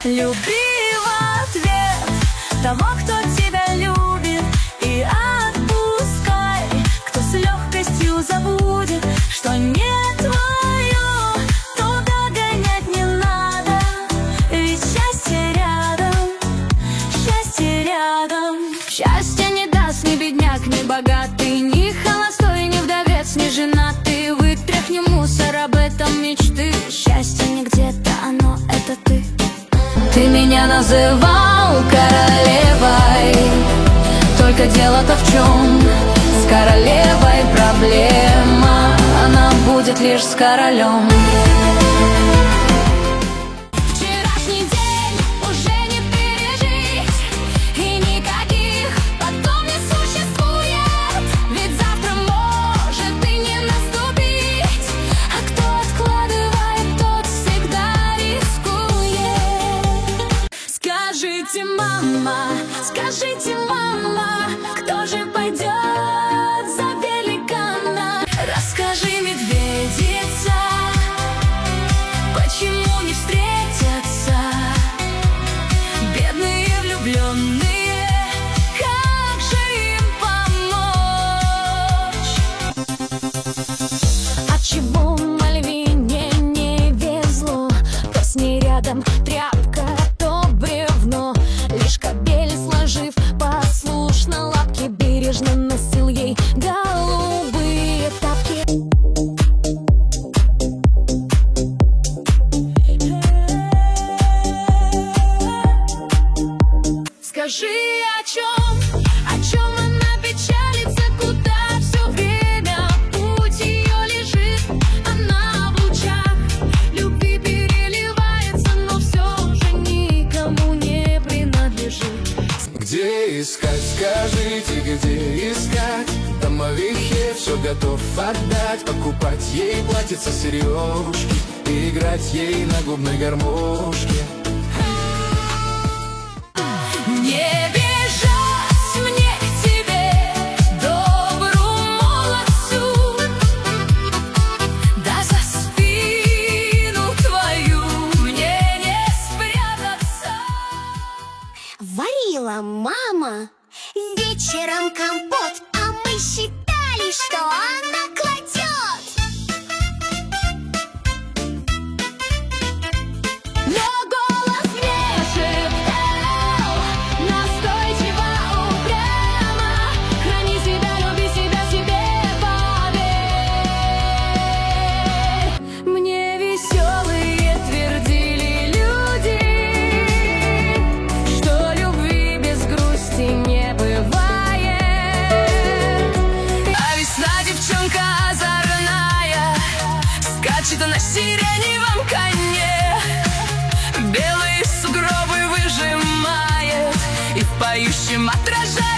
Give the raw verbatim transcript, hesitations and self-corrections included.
Люби в ответ того, кто тебя любит, и отпускай, кто с легкостью забудет, что не твое, туда гонять не надо, ведь счастье рядом, счастье рядом. Счастье не даст ни бедняк, ни богатый, ни холостой, ни вдовец, ни женатый. Вытряхни мусор, об этом мечты. Счастье не где-то, оно это ты. Ты меня называл королевой, только дело-то в чем? С королевой проблема, она будет лишь с королем. Вчерашний день уже не пережить, и никаких потом не существует, ведь завтра может и не наступить, а кто откладывает, тот всегда рискует. Скажите, мама, скажите, мама, кто же пойдет за великана? Расскажи, медведица, почему не встретятся бедные влюбленные? Как же им помочь? Отчего Мальвине не везло? То с ней рядом тряпка, то бревно. Лишь кобель, сложив послушно лапки, бережно носил ей голубые тапки. Скажи, о чем, о чем она печалится, куда все время путь ее лежит? Она в лучах любви переливается, но все же никому не принадлежит. Где искать, скажите, где искать? Домовихе все готов отдать, покупать ей платьица, сережки, и играть ей на губной гармошке. Не бежать мне к тебе, добру молодцу, да за спину твою мне не спрятаться. Варила мама вечером компот, а мы считали, что она кладет. Но голос мне шептал настойчиво, упрямо: храни себя, люби себя, себе поверь. Мне веселые твердили люди, что любви без грусти не бывает. А весна девчонка озорная, скачет на сиреневом коне, белые сугробы выжимает и в поющем отражает.